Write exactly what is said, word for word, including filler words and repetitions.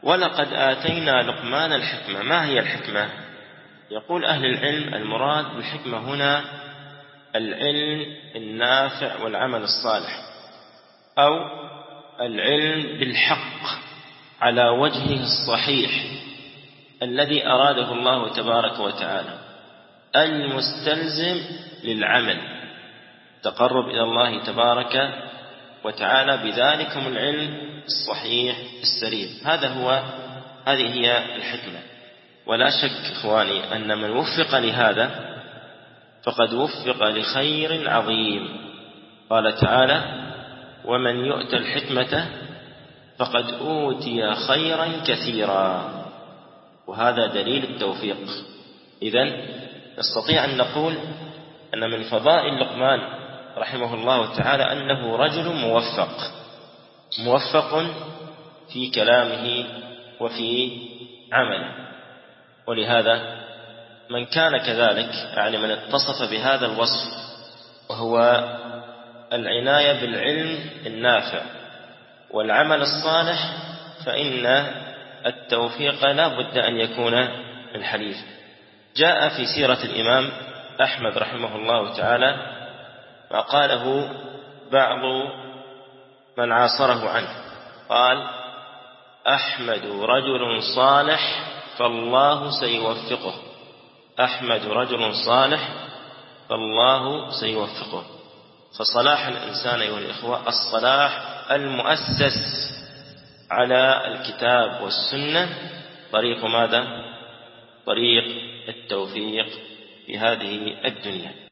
ولقد آتينا لقمان الحكمة. ما هي الحكمة؟ يقول أهل العلم المراد بالحكمة هنا العلم النافع والعمل الصالح، أو العلم بالحق على وجهه الصحيح الذي أراده الله تبارك وتعالى، المستلزم للعمل، تقرب إلى الله تبارك وتعالى بذلكم العلم الصحيح السليم. هذا هو هذه هي الحكمة. ولا شك إخواني أن من وفق لهذا فقد وفق لخير عظيم. قال تعالى: ومن يؤت الحكمة فقد أوتي خيرا كثيرا. وهذا دليل التوفيق. إذن نستطيع أن نقول أن من فضائل لقمان رحمه الله تعالى أنه رجل موفق، موفق في كلامه وفي عمله. ولهذا من كان كذلك، يعني من اتصف بهذا الوصف وهو العناية بالعلم النافع والعمل الصالح، فإن التوفيق لا بد أن يكون من حليف. جاء في سيرة الإمام أحمد رحمه الله تعالى ما قاله بعض من عاصره عنه، قال: أحمد رجل صالح فالله سيوفقه. أحمد رجل صالح فالله سيوفقه. فصلاح الإنسان أيها الإخوة الصلاح المؤسس على الكتاب والسنة طريق ماذا؟ طريق التوفيق في هذه الدنيا.